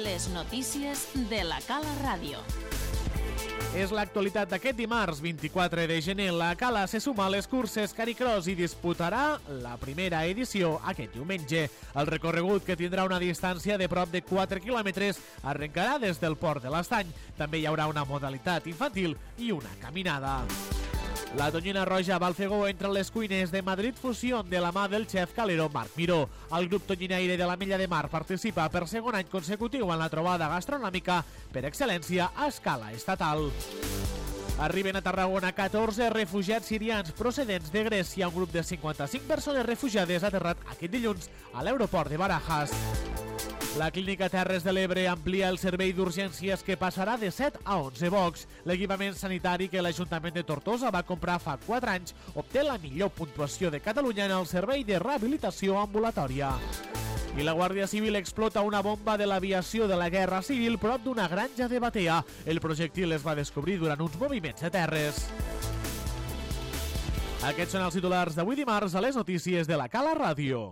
Les notícies de la Cala Ràdio. És l'actualitat d'aquest dimarts 24 de gener. La Cala se suma a les curses Canicross i disputarà la primera edició aquest diumenge. El recorregut, que tindrà una distància de prop de 4 quilòmetres, arrencarà des del Port de l'Estany. També hi haurà una modalitat infantil i una caminada. La tonyina roja Balfegó entre les cuines de Madrid Fusión de la mà del xef calero Marc Miró. El grup tonyinaire de l'Ametlla de Mar participa per segon any consecutiu en la trobada gastronòmica per excel·lència a escala estatal. Arriben a Tarragona 14 refugiats sirians procedents de Grècia. Un grup de 55 persones refugiades ha aterrat aquest dilluns a l'aeroport de Barajas. La Clínica Terres de l'Ebre amplia el servei d'urgències, que passarà de 7 a 11 bocs. L'equipament sanitari que l'Ajuntament de Tortosa va comprar fa 4 anys obté la millor puntuació de Catalunya en el servei de rehabilitació ambulatòria. I la Guàrdia Civil explota una bomba de l'aviació de la Guerra Civil prop d'una granja de Batea. El projectil es va descobrir durant uns moviments de terres. Aquests són els titulars d'avui dimarts a les notícies de la Cala Ràdio.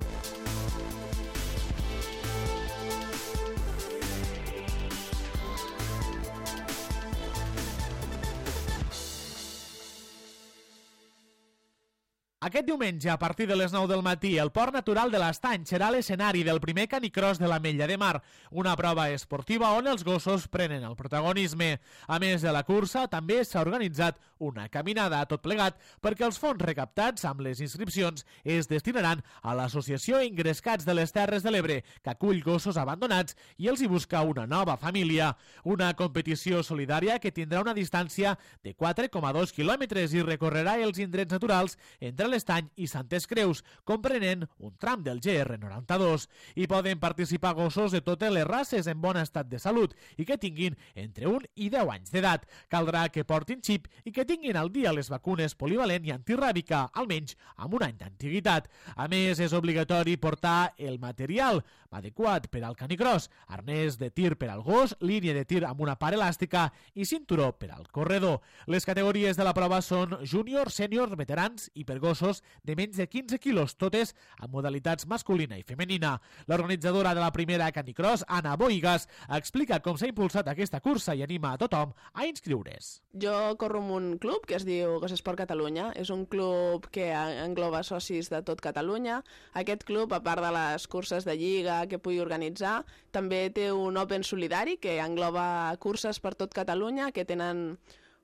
Aquest diumenge, a partir de les 9 del matí, el Port Natural de l'Estany serà l'escenari del primer Canicross de l'Ametlla de Mar, una prova esportiva on els gossos prenen el protagonisme. A més de la cursa, també s'ha organitzat una caminada a tot plegat perquè els fons recaptats amb les inscripcions es destinaran a l'Associació Engrescats de les Terres de l'Ebre, que acull gossos abandonats i els hi busca una nova família. Una competició solidària que tindrà una distància de 4,2 quilòmetres i recorrerà els indrets naturals entre l'Estany i Santes Creus, comprenent un tram del GR92. Hi poden participar gossos de totes les races en bon estat de salut i que tinguin entre 1 i 10 anys d'edat. Caldrà que portin xip i que tinguin al dia les vacunes polivalent i antiràbica, almenys amb un any d'antiguitat. A més, és obligatori portar el material adequat per al canicross: arnès de tir per al gos, línia de tir amb una part elàstica i cinturó per al corredor. Les categories de la prova són júnior, sènior, veterans i per gossos de menys de 15 quilos, totes amb modalitats masculina i femenina. L'organitzadora de la primera Canicross, Anna Boigas, explica com s'ha impulsat aquesta cursa i anima a tothom a inscriure's. Jo corro en un club que es diu Gossport Catalunya. És un club que engloba socis de tot Catalunya. Aquest club, a part de les curses de lliga que pugui organitzar, també té un Open solidari que engloba curses per tot Catalunya que tenen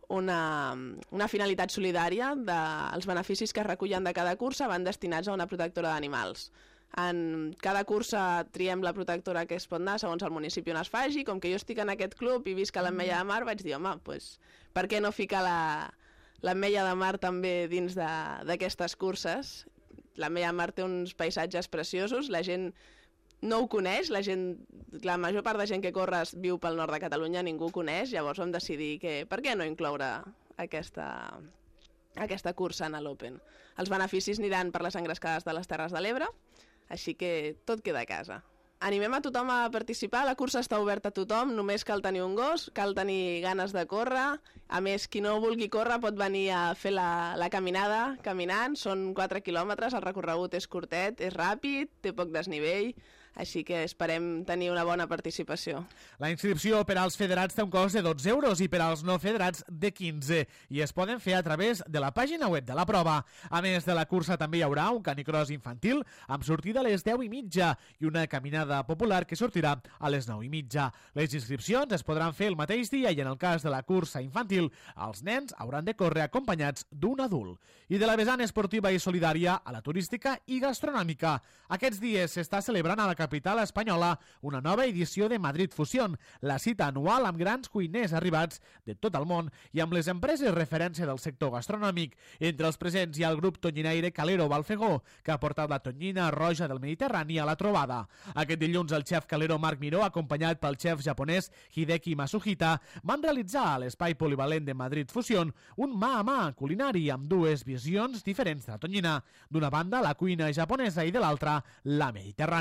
una finalitat solidària. Els beneficis que es recullen de cada cursa van destinats a una protectora d'animals. En cada cursa triem la protectora que es pot anar segons el municipi on es faci. Com que jo estic en aquest club i visc a l'Ametlla de Mar, vaig dir, home, doncs, per què no ficar l'Ametlla de Mar també dins d'aquestes curses? L'Ametlla de Mar té uns paisatges preciosos, la gent no ho coneix, la major part de gent que corre viu pel nord de Catalunya, ningú ho coneix, llavors vam decidir que per què no incloure aquesta cursa en l'Open. Els beneficis aniran per les engrescades de les Terres de l'Ebre, així que tot queda a casa. Animem a tothom a participar, la cursa està oberta a tothom, només cal tenir un gos, cal tenir ganes de córrer. A més, qui no vulgui córrer pot venir a fer la caminada caminant, són 4 quilòmetres, el recorregut és curtet, és ràpid, té poc desnivell, així que esperem tenir una bona participació. La inscripció per als federats té un cost de 12 euros i per als no federats de 15 i es poden fer a través de la pàgina web de la prova. A més de la cursa també hi haurà un canicross infantil amb sortida a les 10:30 i una caminada popular que sortirà a les 9:30. Les inscripcions es podran fer el mateix dia i en el cas de la cursa infantil els nens hauran de córrer acompanyats d'un adult. I de la vessant esportiva i solidària a la turística i gastronòmica. Aquests dies s'està celebrant a la capital espanyola una nova edició de Madrid Fusión, la cita anual amb grans cuiners arribats de tot el món i amb les empreses referència del sector gastronòmic. Entre els presents hi ha el grup tonyinaire Calero Balfegó, que ha portat la tonyina roja del Mediterrani a la trobada. Aquest dilluns el xef calero Marc Miró, acompanyat pel xef japonès Hideki Masuhita, van realitzar a l'espai polivalent de Madrid Fusión un mà a mà culinari amb dues visions diferents de la tonyina. D'una banda, la cuina japonesa i de l'altra, la mediterrània.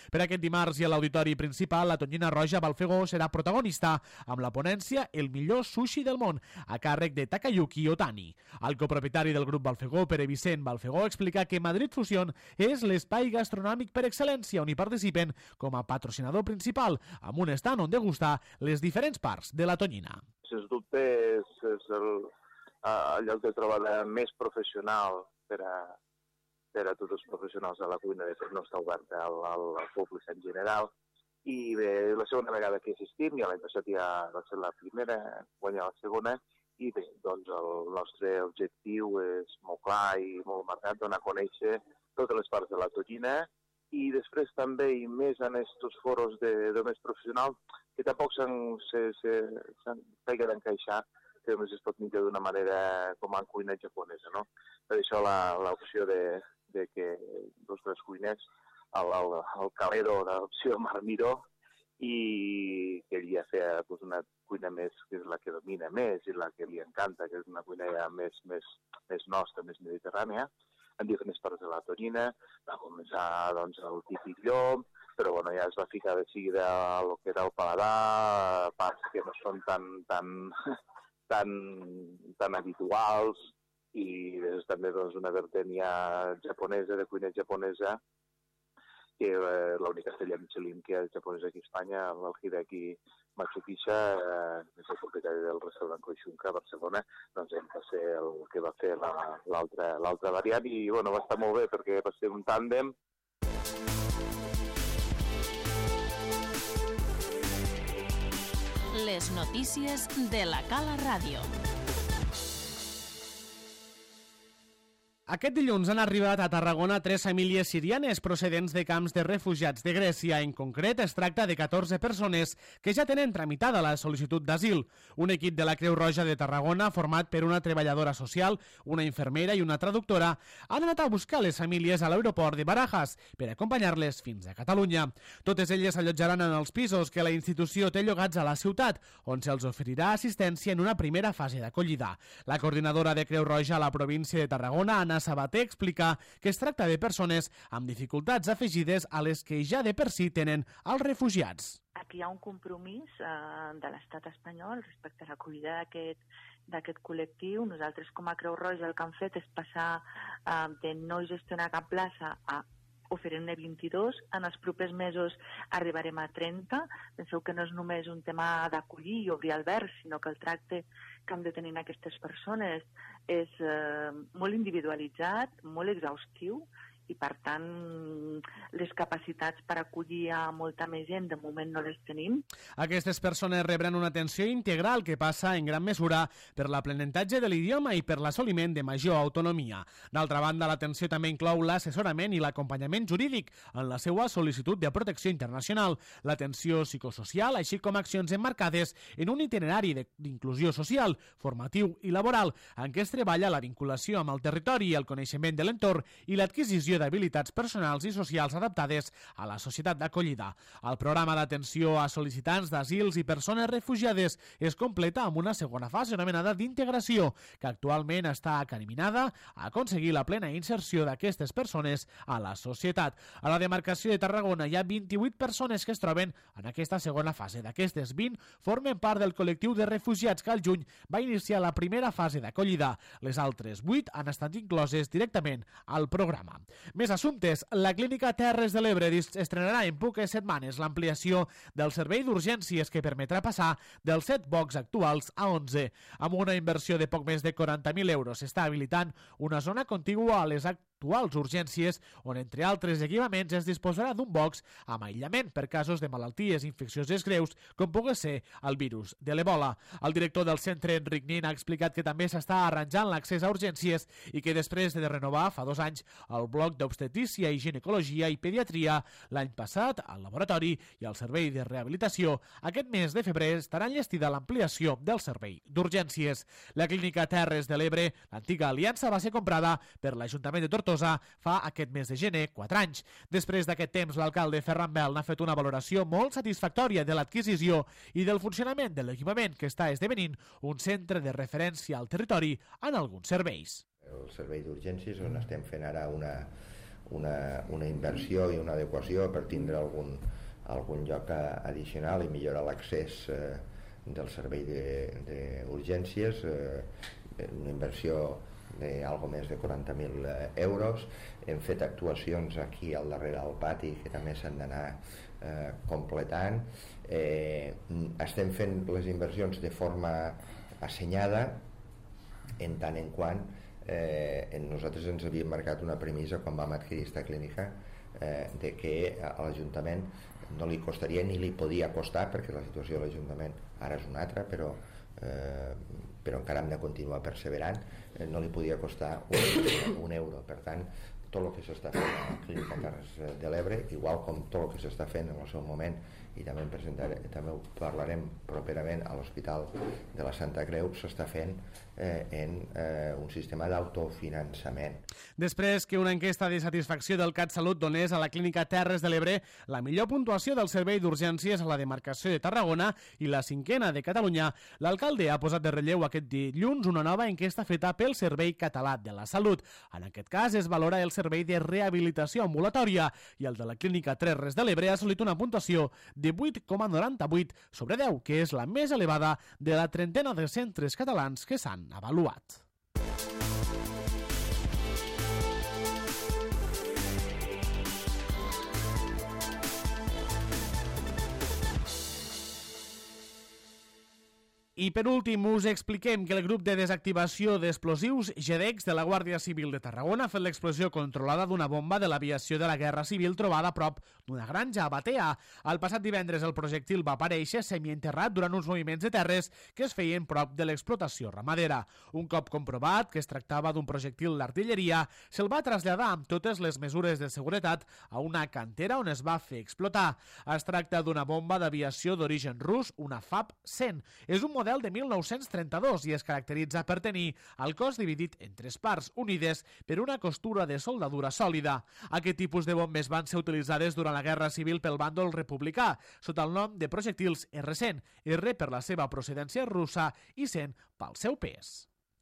Per aquest dimarts i a l'auditori principal, la Tonyina Roja Balfegó serà protagonista amb la ponència El millor sushi del món, a càrrec de Takayuki Otani. El copropietari del grup Balfegó, Pere Vicent Balfegó, explica que Madrid Fusion és l'espai gastronòmic per excel·lència on hi participen com a patrocinador principal, amb un stand on degustar les diferents parts de la tonyina. Sens dubte és el lloc de trobada més professional per a tots els professionals de la cuina. De fet, no està oberta al públic en general. I bé, la segona vegada que assistim, ja l'any passat ja va ser la primera, guanyar la segona, i bé, doncs el nostre objectiu és molt clar i molt marcat, donar a conèixer totes les parts de la tonyina, i després també, i més en aquests foros de més professional, que tampoc s'hagin d'encaixar, que només es pot menjar d'una manera com en cuina japonesa, no? Per això l'opció de que les cuiners, el calero de l'opció Marmiro, i que ell ja feia una cuina més, que és la que domina més i la que li encanta, que és una cuina ja més nostra, més mediterrània, en diferents parts de la tonyina. Va començar doncs, el típic llom, però bueno, ja es va ficar de seguida el que era el paladar, parts que no són tan habituals, i és també doncs, una vessant ja japonesa, de cuina japonesa, que l'única estrella Michelin que és japonesa aquí a Espanya, el Hideki Matsupisha, és el propietari del restaurant Koishunka a Barcelona, doncs ell va ser el que va fer l'altra variant, i bueno, va estar molt bé perquè va ser un tàndem. Les notícies de la Cala Ràdio. Aquest dilluns han arribat a Tarragona 3 famílies sirianes procedents de camps de refugiats de Grècia. En concret, es tracta de 14 persones que ja tenen tramitada la sol·licitud d'asil. Un equip de la Creu Roja de Tarragona, format per una treballadora social, una infermera i una traductora, han anat a buscar les famílies a l'aeroport de Barajas per acompanyar-les fins a Catalunya. Totes elles allotjaran en els pisos que la institució té llogats a la ciutat, on se'ls oferirà assistència en una primera fase d'acollida. La coordinadora de Creu Roja a la província de Tarragona, Anna Sabater, explica que es tracta de persones amb dificultats afegides a les que ja de per si tenen els refugiats. Aquí hi ha un compromís de l'estat espanyol respecte a l'acollida d'aquest col·lectiu. Nosaltres, com a Creu Roja, el que hem fet és passar de no gestionar cap plaça a oferir-ne 22. En els propers mesos arribarem a 30. Penseu que no és només un tema d'acollir i obrir albergs, sinó que el tracte que hem de tenir en aquestes persones és molt individualitzat, molt exhaustiu, i per tant les capacitats per acollir a molta més gent de moment no les tenim. Aquestes persones rebran una atenció integral que passa en gran mesura per l'aprenentatge de l'idioma i per l'assoliment de major autonomia. D'altra banda, l'atenció també inclou l'assessorament i l'acompanyament jurídic en la seva sol·licitud de protecció internacional, l'atenció psicosocial, així com accions emmarcades en un itinerari d'inclusió social, formatiu i laboral, en què es treballa la vinculació amb el territori, el coneixement de l'entorn i l'adquisició d'habilitats personals i socials adaptades a la societat d'acollida. El programa d'atenció a sol·licitants d'asils i persones refugiades es completa amb una segona fase anomenada d'integració, que actualment està encaminada a aconseguir la plena inserció d'aquestes persones a la societat. A la demarcació de Tarragona hi ha 28 persones que es troben en aquesta segona fase. D'aquestes, 20 formen part del col·lectiu de refugiats que al juny va iniciar la primera fase d'acollida. Les altres 8 han estat incloses directament al programa. Més assumptes. La Clínica Terres de l'Ebre estrenarà en poques setmanes l'ampliació del servei d'urgències que permetrà passar dels 7 bocs actuals a 11. Amb una inversió de poc més de 40.000 euros s'està habilitant una zona contigua a les actuals urgències, on entre altres equipaments es disposarà d'un box amb aïllament per casos de malalties infeccioses greus, com pugui ser el virus de l'Ebola. El director del centre, Enric Nin, ha explicat que també s'està arranjant l'accés a urgències i que després de renovar fa 2 anys el bloc d'obstetrícia i ginecologia i pediatria, l'any passat el laboratori i el servei de rehabilitació, aquest mes de febrer estarà enllestida l'ampliació del servei d'urgències. La Clínica Terres de l'Ebre, l'antiga aliança, va ser comprada per l'Ajuntament de Tortosa fa aquest mes de gener 4 anys. Després d'aquest temps, l'alcalde Ferran Bel n'ha fet una valoració molt satisfactòria de l'adquisició i del funcionament de l'equipament, que està esdevenint un centre de referència al territori en alguns serveis. El servei d'urgències, on estem fent ara una inversió i una adequació per tindre algun lloc addicional i millorar l'accés del servei d'urgències, una inversió d'algo més de 40.000 euros. Hem fet actuacions aquí al darrere del pati que també s'han d'anar completant. Estem fent les inversions de forma assenyada, en tant en quant nosaltres ens havíem marcat una premissa quan vam adquirir aquesta clínica de que a l'Ajuntament no li costaria ni li podia costar, perquè la situació de l'Ajuntament ara és una altra, però encara hem de continuar perseverant, no li podia costar un euro. Per tant, tot el que s'està fent a la Clínica Terres de l'Ebre, igual com tot el que s'està fent en el seu moment, i també ho parlarem properament a l'Hospital de la Santa Creu, s'està fent en un sistema d'autofinançament. Després que una enquesta de satisfacció del CatSalut donés a la Clínica Terres de l'Ebre la millor puntuació del servei d'urgències a la demarcació de Tarragona i la 5a de Catalunya, l'alcalde ha posat de relleu aquest dilluns una nova enquesta feta pel Servei Català de la Salut. En aquest cas es valora el servei de rehabilitació ambulatòria i el de la Clínica Terres de l'Ebre ha assolit una puntuació de 8,98 sobre 10, que és la més elevada de la trentena de centres catalans que s'han avaluat. I per últim us expliquem que el grup de desactivació d'explosius GEDEX de la Guàrdia Civil de Tarragona ha fet l'explosió controlada d'una bomba de l'aviació de la Guerra Civil trobada a prop d'una granja a Batea. El passat divendres el projectil va aparèixer semienterrat durant uns moviments de terres que es feien prop de l'explotació ramadera. Un cop comprovat que es tractava d'un projectil d'artilleria, se'l va traslladar amb totes les mesures de seguretat a una cantera on es va fer explotar. Es tracta d'una bomba d'aviació d'origen rus, una FAB-100. És un model de 1932 i es caracteritza per tenir el cos dividit en 3 parts unides per una costura de soldadura sòlida. Aquest tipus de bombes van ser utilitzades durant la Guerra Civil pel bàndol republicà, sota el nom de projectils R100, R per la seva procedència russa i 100 pel seu pes.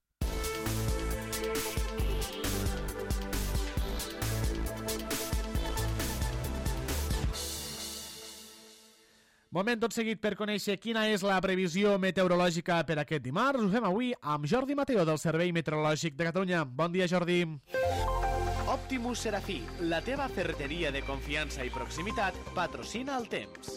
Moment tot seguit per conèixer quina és la previsió meteorològica per aquest dimarts. Ho fem avui amb Jordi Mateo del Servei Meteorològic de Catalunya. Bon dia, Jordi. Optimus Serafí, la teva ferreteria de confiança i proximitat, patrocina el temps.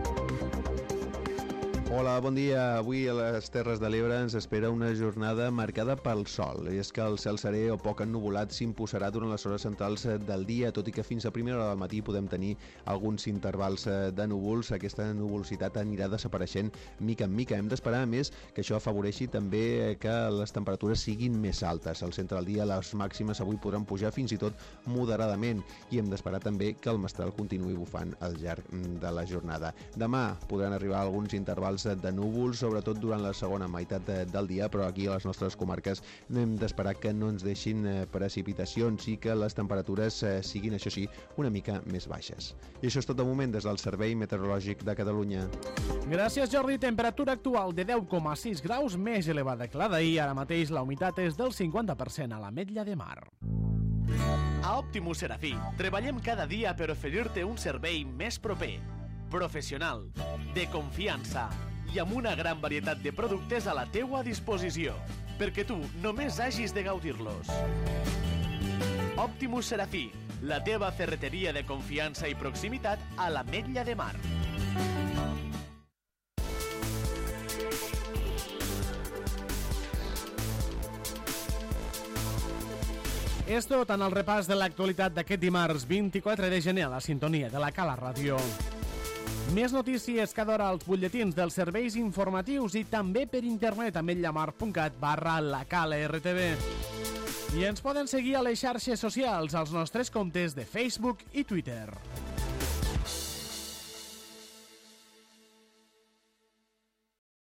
Hola, bon dia. Avui a les Terres de l'Ebre ens espera una jornada marcada pel sol. I és que el cel serè o poc ennuvolat s'imposarà durant les hores centrals del dia, tot i que fins a primera hora del matí podem tenir alguns intervals de núvols. Aquesta nuvolositat anirà desapareixent mica en mica. Hem d'esperar, a més, que això afavoreixi també que les temperatures siguin més altes. Al centre del dia les màximes avui podran pujar fins i tot moderadament i hem d'esperar també que el mestral continuï bufant al llarg de la jornada. Demà podran arribar alguns intervals de núvols, sobretot durant la segona meitat del dia, però aquí a les nostres comarques hem d'esperar que no ens deixin precipitacions i que les temperatures siguin, això sí, una mica més baixes. I això és tot de moment des del Servei Meteorològic de Catalunya. Gràcies, Jordi. Temperatura actual de 10,6 graus, més elevada que la d'ahir. Ara mateix la humitat és del 50% a l'Ametlla de Mar. A Optimus Serafí treballem cada dia per oferir-te un servei més proper, professional, de confiança i amb una gran varietat de productes a la teua disposició, perquè tu només hagis de gaudir-los. Optimus Serafí, la teva ferreteria de confiança i proximitat a l'Ametlla de Mar. És tot en el repàs de l'actualitat d'aquest dimarts 24 de gener a la sintonia de la Cala Ràdio. Més notícies cada hora als butlletins dels serveis informatius i també per internet a ametlllamar.cat/lacala-rtv. I ens poden seguir a les xarxes socials als nostres comptes de Facebook i Twitter.